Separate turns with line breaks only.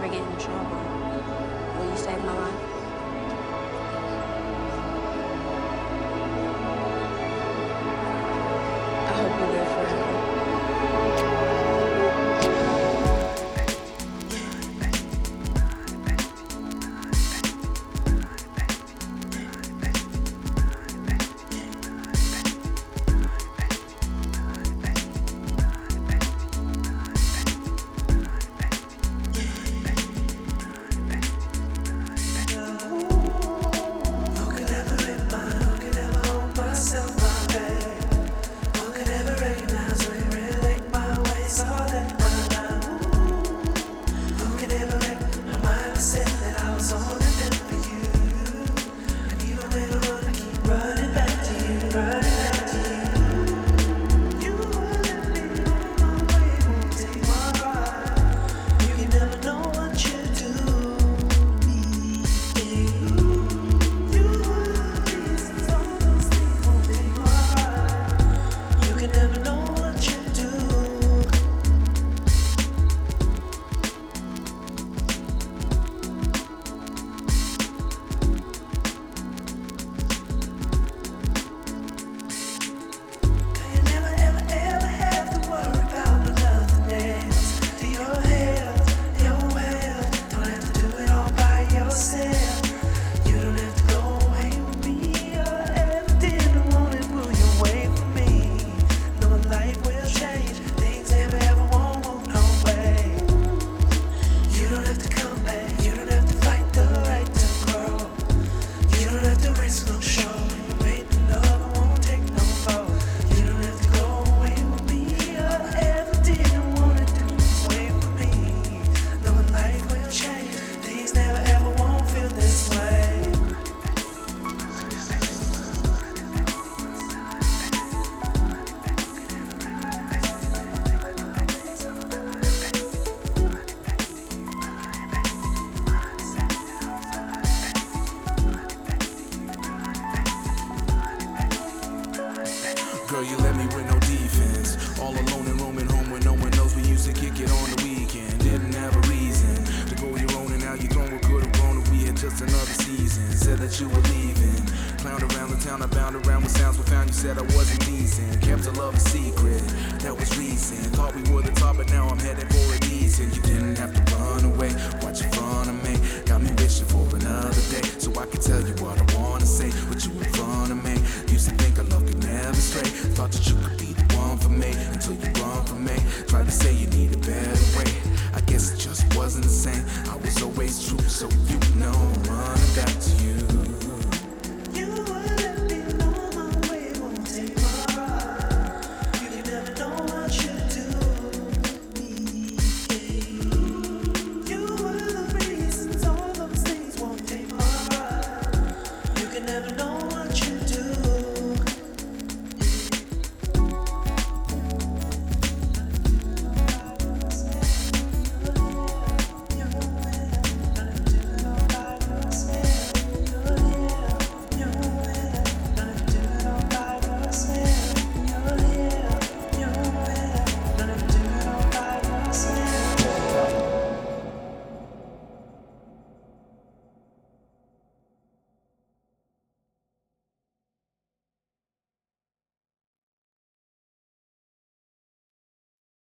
ever get in trouble, will you save my life? I hope you're there forever.
Girl, you let me with no defense. All alone and roaming home when no one knows we used to kick it on the weekend. Didn't have a reason to go your own, and now you're throwing what could have grown if we had just another season. Said that you were leaving. Clowned around the town, I bound around with sounds we found. You said I wasn't decent. Kept a love a secret, that was recent. Thought we were the top, but now I'm headed